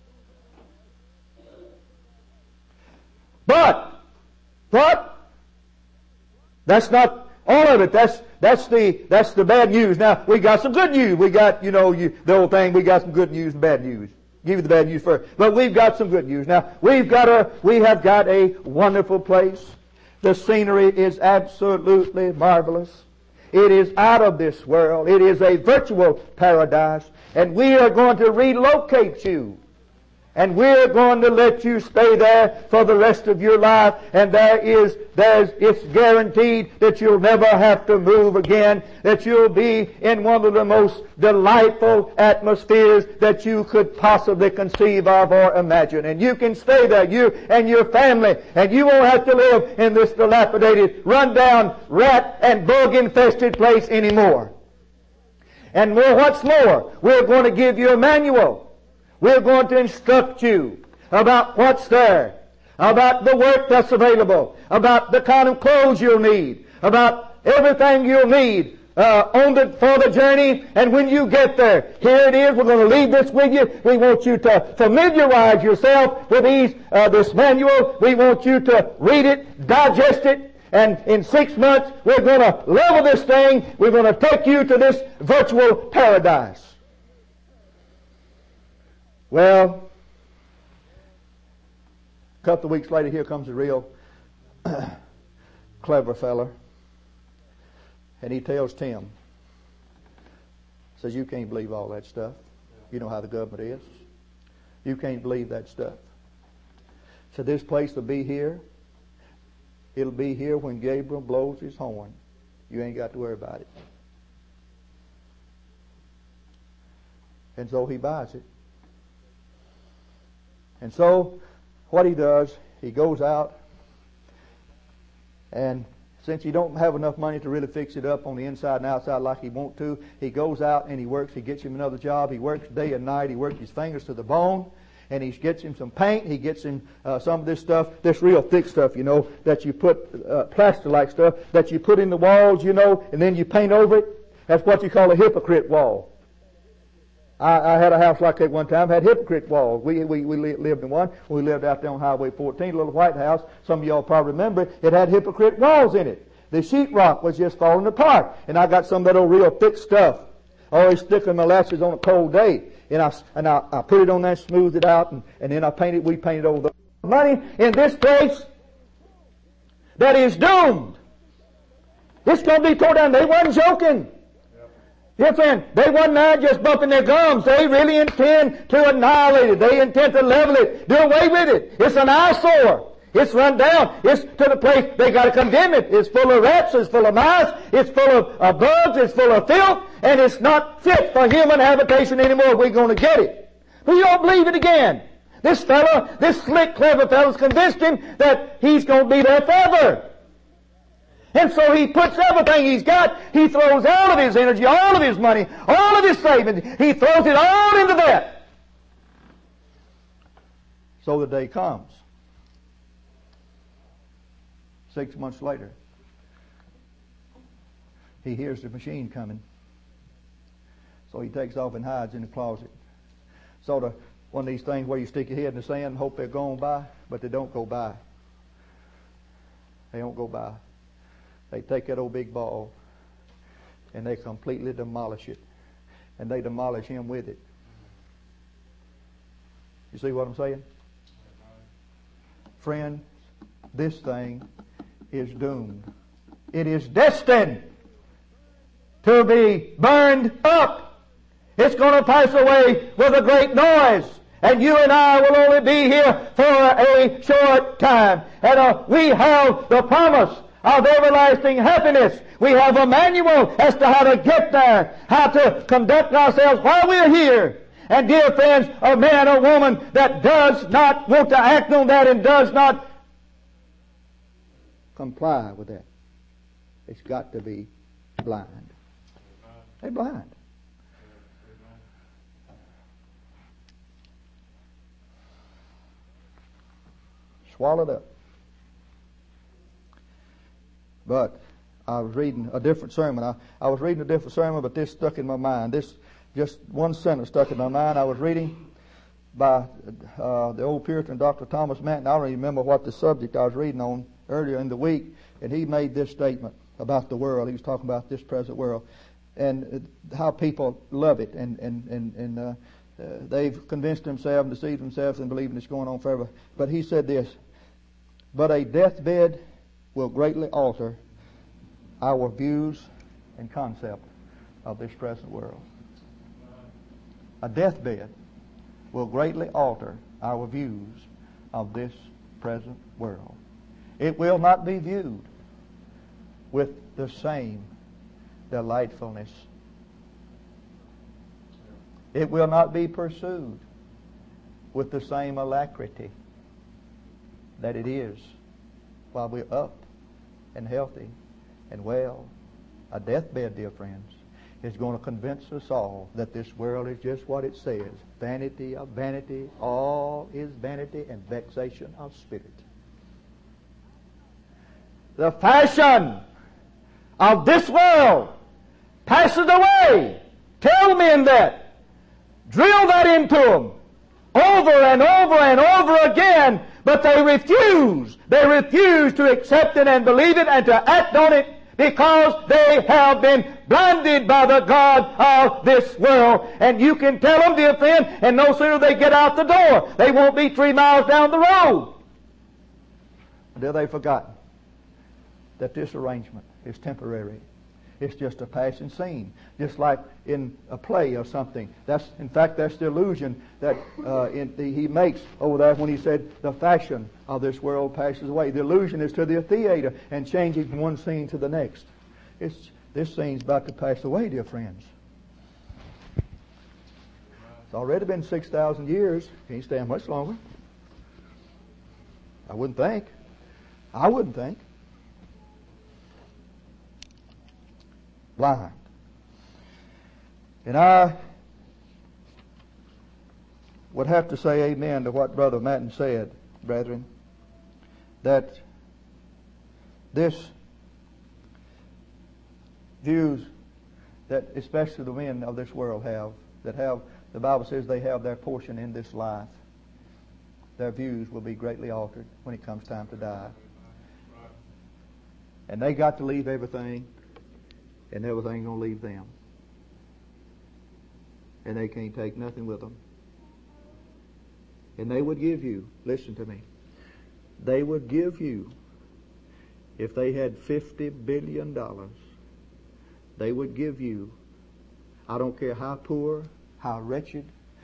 But, but, that's not all of it. That's that's the that's the bad news. Now we got some good news. We got you know you, the old thing. We got some good news and bad news. Give you the bad news first. But we've got some good news. Now we've got a we have got a wonderful place. The scenery is absolutely marvelous. It is out of this world. It is a virtual paradise. And we are going to relocate you. And we're going to let you stay there for the rest of your life. And there is, there's, it's guaranteed that you'll never have to move again. That you'll be in one of the most delightful atmospheres that you could possibly conceive of or imagine. And you can stay there, you and your family. And you won't have to live in this dilapidated, run-down, rat and bug-infested place anymore. And more, what's more, we're going to give you a manual. We're going to instruct you about what's there, about the work that's available, about the kind of clothes you'll need, about everything you'll need uh, on the, for the journey. And when you get there, here it is. We're going to leave this with you. We want you to familiarize yourself with these, uh, this manual. We want you to read it, digest it. And in six months, we're going to level this thing. We're going to take you to this virtual paradise. Well, a couple of weeks later, here comes a real clever fella. And he tells Tim, says, you can't believe all that stuff. You know how the government is. You can't believe that stuff. So this place will be here. It'll be here when Gabriel blows his horn. You ain't got to worry about it. And so he buys it. And so what he does, he goes out, and since he don't have enough money to really fix it up on the inside and outside like he want to, he goes out and he works. He gets him another job. He works day and night. He works his fingers to the bone. And he gets him some paint. He gets him uh, some of this stuff, this real thick stuff, you know, that you put, uh, plaster-like stuff, that you put in the walls, you know, and then you paint over it. That's what you call a hypocrite wall. I, I had a house like that one time, had hypocrite walls. We, we, we lived in one. We lived out there on Highway fourteen, a little white house. Some of y'all probably remember it. It had hypocrite walls in it. The sheetrock was just falling apart. And I got some of that old real thick stuff. I always stick in my lashes on a cold day. And I, and I, I put it on there, smoothed it out, and, and then I painted, we painted over the money in this place that is doomed. It's going to be tore down. They wasn't joking. Yes, friend, they wasn't there just bumping their gums. They really intend to annihilate it. They intend to level it, do away with it. It's an eyesore. It's run down. It's to the place they got to condemn it. It's full of rats. It's full of mice. It's full of uh, bugs. It's full of filth. And it's not fit for human habitation anymore. We're going to get it. But you don't believe it again. This fellow, this slick, clever fellow's convinced him that he's going to be there forever. And so he puts everything he's got. He throws all of his energy, all of his money, all of his savings. He throws it all into that. So the day comes. Six months later, he hears the machine coming. So he takes off and hides in the closet. Sort of one of these things where you stick your head in the sand and hope they're going by, but they don't go by. They don't go by. They take that old big ball and they completely demolish it. And they demolish him with it. You see what I'm saying? Friend, this thing is doomed. It is destined to be burned up. It's going to pass away with a great noise. And you and I will only be here for a short time. And uh, we have the promise of everlasting happiness. We have a manual as to how to get there, how to conduct ourselves while we're here. And dear friends, a man or woman that does not want to act on that and does not comply with that, it's got to be blind. They're blind. Swallowed up. But I was reading a different sermon. I, I was reading a different sermon, but this stuck in my mind. This, just one sentence stuck in my mind. I was reading by uh, the old Puritan Doctor Thomas Manton. I don't even remember what the subject I was reading on earlier in the week, and he made this statement about the world. He was talking about this present world and how people love it, and and and, and uh, uh, they've convinced themselves and deceived themselves and believing it's going on forever. But he said this: but a deathbed will greatly alter our views and concept of this present world. A deathbed will greatly alter our views of this present world. It will not be viewed with the same delightfulness. It will not be pursued with the same alacrity that it is while we're up and healthy and well. A deathbed, dear friends, is going to convince us all that this world is just what it says: vanity of vanity, all is vanity and vexation of spirit. The fashion of this world passes away. Tell men that. Drill that into them over and over and over again, but they refuse. They refuse to accept it and believe it and to act on it because they have been blinded by the God of this world. And you can tell them, dear friend, and no sooner they get out the door, they won't be three miles down the road until they've forgotten that this arrangement is temporary. It's just a passing scene, just like in a play or something. That's, in fact, that's the illusion that uh, in the, he makes over there when he said the fashion of this world passes away. The illusion is to the theater and changing from one scene to the next. It's, this scene's about to pass away, dear friends. It's already been six thousand years. Can't stand much longer. I wouldn't think. I wouldn't think. Blind. And I would have to say amen to what Brother Madden said, brethren, that this views that especially the men of this world have, that have, the Bible says they have their portion in this life, their views will be greatly altered when it comes time to die. And they got to leave everything, and everything's going to leave them. And they can't take nothing with them. And they would give you, listen to me, they would give you, if they had fifty billion dollars, they would give you, I don't care how poor, how wretched,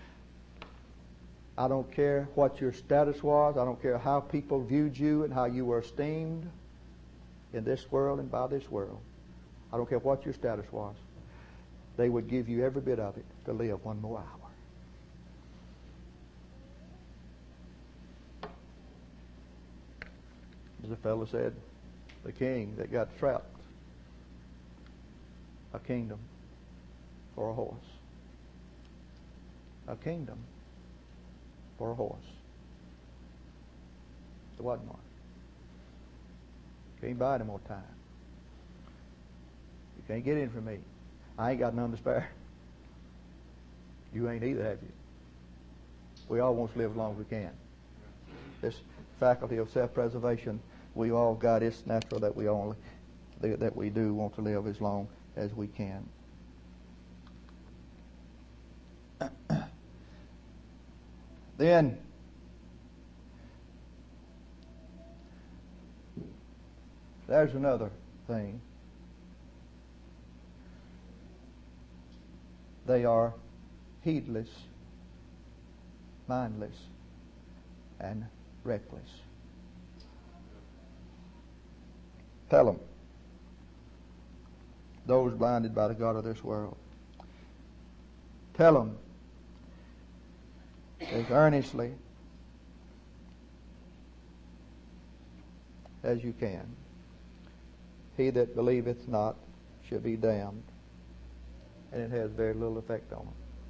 I don't care what your status was, I don't care how people viewed you and how you were esteemed in this world and by this world. I don't care what your status was. They would give you every bit of it to live one more hour. As a fellow said, the king that got trapped, a kingdom for a horse. A kingdom for a horse. It wasn't one. Can't buy any more time. You can't get in from me. I ain't got none to spare. You ain't either, have you? We all want to live as long as we can. This faculty of self-preservation, we all got. It's natural that we only that we do want to live as long as we can. Then there's another thing. They are heedless, mindless, and reckless. Tell them, those blinded by the God of this world, tell them as earnestly as you can, he that believeth not shall be damned. And it has very little effect on them.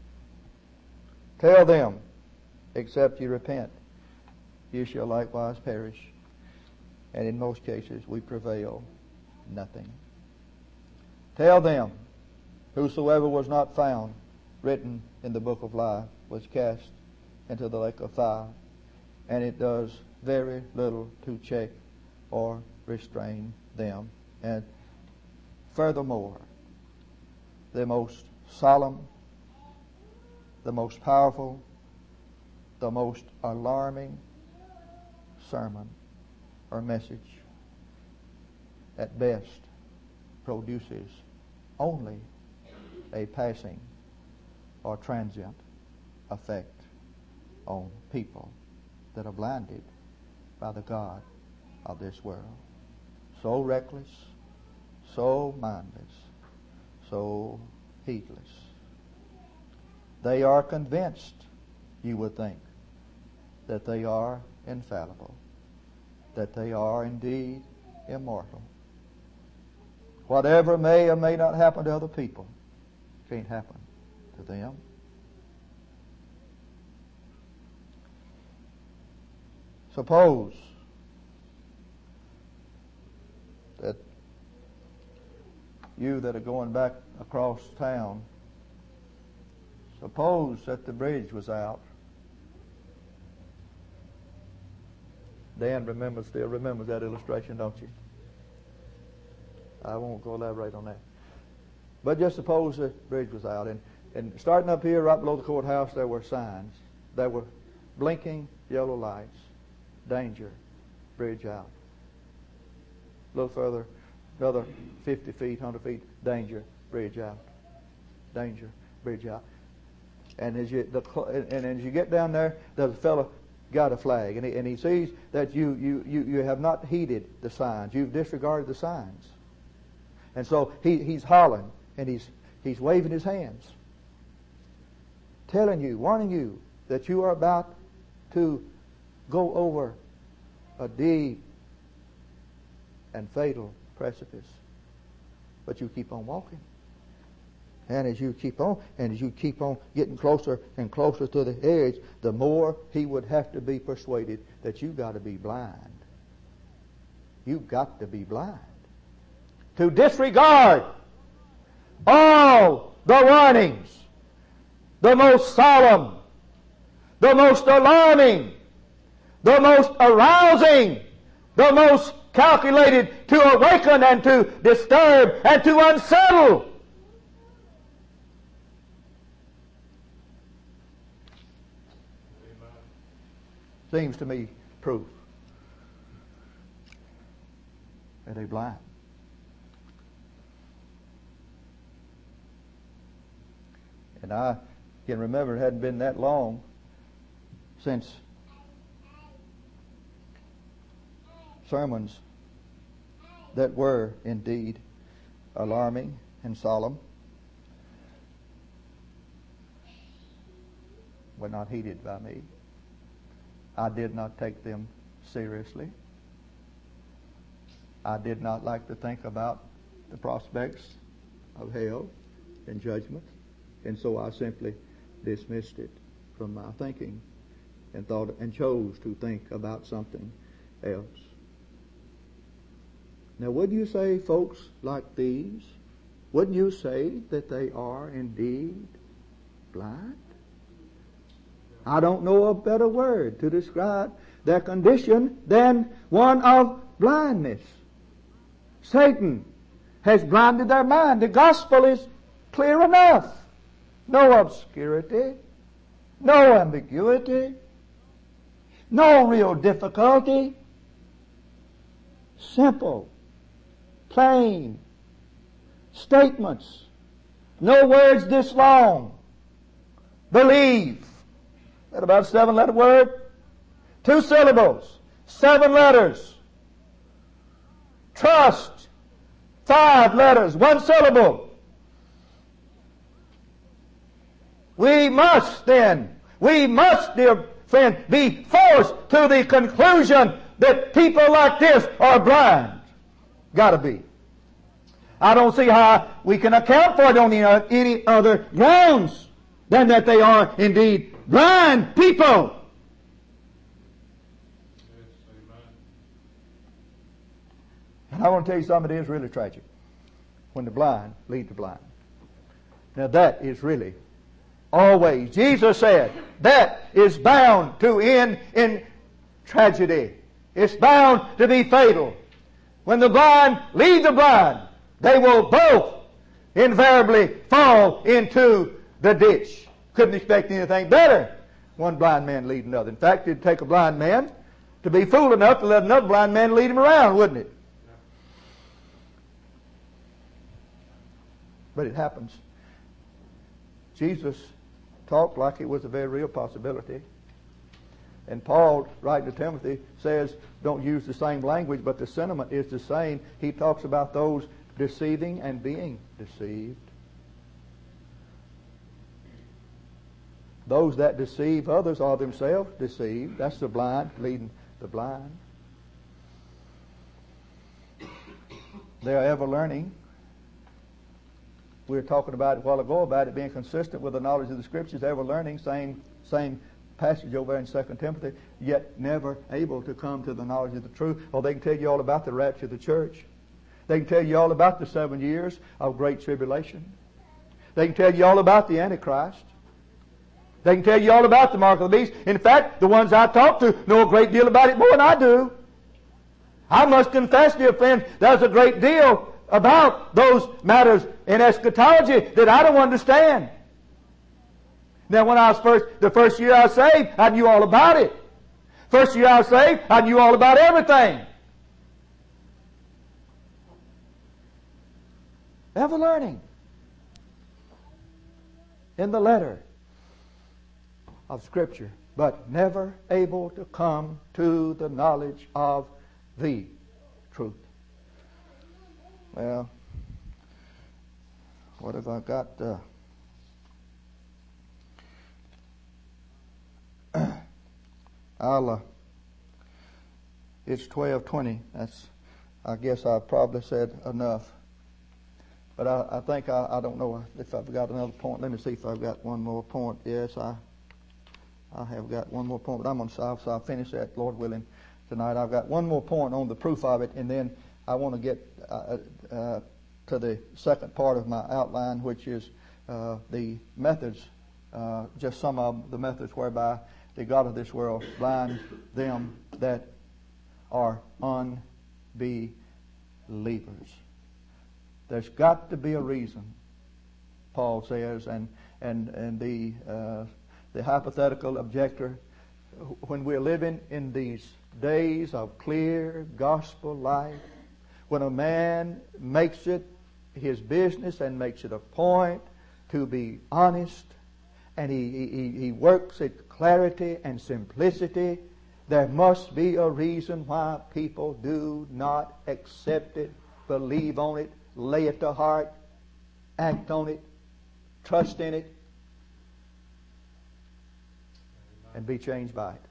Tell them, except you repent, you shall likewise perish. And in most cases, we prevail nothing. Tell them, whosoever was not found written in the book of life was cast into the lake of fire. And it does very little to check or restrain them. And furthermore, the most solemn, the most powerful, the most alarming sermon or message at best produces only a passing or transient effect on people that are blinded by the God of this world. So reckless, so mindless, so heedless. They are convinced, you would think, that they are infallible, that they are indeed immortal. Whatever may or may not happen to other people can't happen to them. Suppose that you that are going back across town, suppose that the bridge was out. Dan remembers, still remembers that illustration, don't you? I won't go elaborate on that. But just suppose the bridge was out. And, and starting up here right below the courthouse, there were signs. There were blinking yellow lights. Danger, bridge out. A little further, another fifty feet, one hundred feet, danger, bridge out. Danger, bridge out. And as you, the, and as you get down there, there's a fellow got a flag, and he, and he sees that you, you, you, you have not heeded the signs. You've disregarded the signs. And so he, he's hollering, and he's, he's waving his hands, telling you, warning you that you are about to go over a deep and fatal precipice. But you keep on walking. And as you keep on, and as you keep on getting closer and closer to the edge, the more he would have to be persuaded that you've got to be blind. You've got to be blind. To disregard all the warnings, the most solemn, the most alarming, the most arousing, the most calculated to awaken and to disturb and to unsettle. Seems to me proof that they're blind. And I can remember it hadn't been that long since sermons that were indeed alarming and solemn were not heeded by me. I did not take them seriously. I did not like to think about the prospects of hell and judgment, and so I simply dismissed it from my thinking and thought and chose to think about something else. Now, would you say folks like these, wouldn't you say that they are indeed blind? I don't know a better word to describe their condition than one of blindness. Satan has blinded their mind. The gospel is clear enough. No obscurity, no ambiguity, no real difficulty. Simple, plain statements. No words this long. Believe. That about a seven-letter word? Two syllables. Seven letters. Trust. Five letters. One syllable. We must then, we must, dear friend, be forced to the conclusion that people like this are blind. Gotta be. I don't see how we can account for it on any other grounds than that they are indeed blind people. And I want to tell you something that is really tragic. When the blind lead the blind. Now that is really always, Jesus said, that is bound to end in tragedy. It's bound to be fatal. When the blind lead the blind, they will both invariably fall into the ditch. Couldn't expect anything better. One blind man lead another. In fact, it'd take a blind man to be fool enough to let another blind man lead him around, wouldn't it? But it happens. Jesus talked like it was a very real possibility. And Paul, writing to Timothy, says, don't use the same language, but the sentiment is the same. He talks about those deceiving and being deceived. Those that deceive others are themselves deceived. That's the blind leading the blind. They are ever learning. We were talking about it a while ago about it being consistent with the knowledge of the Scriptures. Ever learning, same same passage over there in Second Timothy, yet never able to come to the knowledge of the truth. Or they can tell you all about the rapture of the church. They can tell you all about the seven years of great tribulation. They can tell you all about the Antichrist. They can tell you all about the mark of the beast. In fact, the ones I talk to know a great deal about it more than I do. I must confess, dear friends, there's a great deal about those matters in eschatology that I don't understand. Now, when I was first, the first year I was saved, I knew all about it. First year I was saved, I knew all about everything. Ever learning in the letter of Scripture, but never able to come to the knowledge of the truth. Well, what have I got? Uh, I'll, uh, it's twelve twenty. That's, I guess I probably said enough. But I, I think, I, I don't know if I've got another point. Let me see if I've got one more point. Yes, I I have got one more point, but I'm going to so I'll finish that, Lord willing, tonight. I've got one more point on the proof of it, and then I want to get uh, uh, to the second part of my outline, which is uh, the methods, uh, just some of the methods whereby the God of this world blinds them that are unbelievers. There's got to be a reason, Paul says, and and and the uh, the hypothetical objector, when we're living in these days of clear gospel life, when a man makes it his business and makes it a point to be honest, and he he, he works at clarity and simplicity, there must be a reason why people do not accept it, believe on it, lay it to heart, act on it, trust in it, and be changed by it.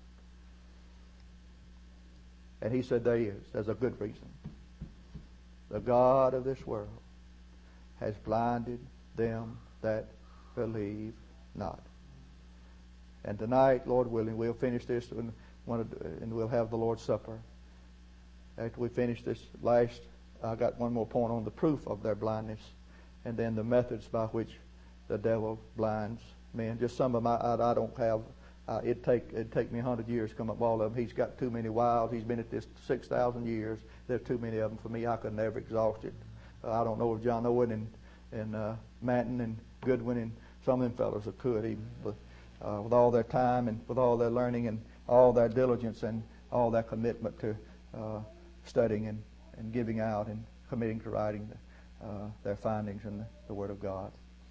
And he said there is. There's a good reason. The God of this world has blinded them that believe not. And tonight, Lord willing, we'll finish this and, and we'll have the Lord's Supper. After we finish this last, I got one more point on the proof of their blindness, and then the methods by which the devil blinds men. Just some of my, I, I don't have, uh, it'd take, it'd take me a hundred years to come up with all of them. He's got too many wiles. He's been at this six thousand years. There's too many of them for me. I could never exhaust it. Uh, I don't know if John Owen and, and uh, Manton and Goodwin and some of them fellows that could, even with, uh, with all their time and with all their learning and all their diligence and all their commitment to uh, studying and, and giving out and committing to writing the, uh, their findings in the, the Word of God.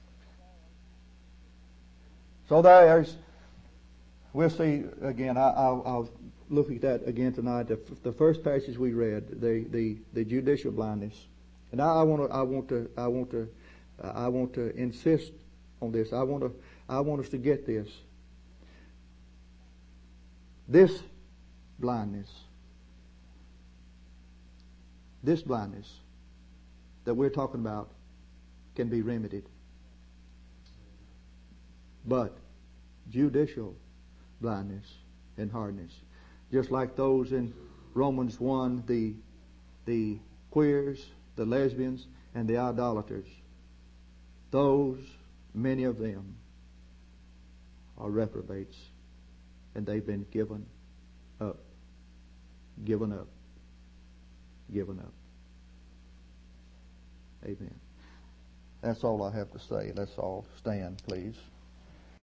So there's, we'll see again. I, I'll, I'll look at that again tonight. The, the first passage we read, the, the, the judicial blindness, and I, I want to, I want to, I want to, uh, I want to insist on this. I want to, I want us to get this. This blindness, this blindness that we're talking about can be remedied. But judicial blindness and hardness, just like those in Romans one, the the queers, the lesbians, and the idolaters, those, many of them, are reprobates, and they've been given up, given up, given up. Amen. That's all I have to say. Let's all stand, please.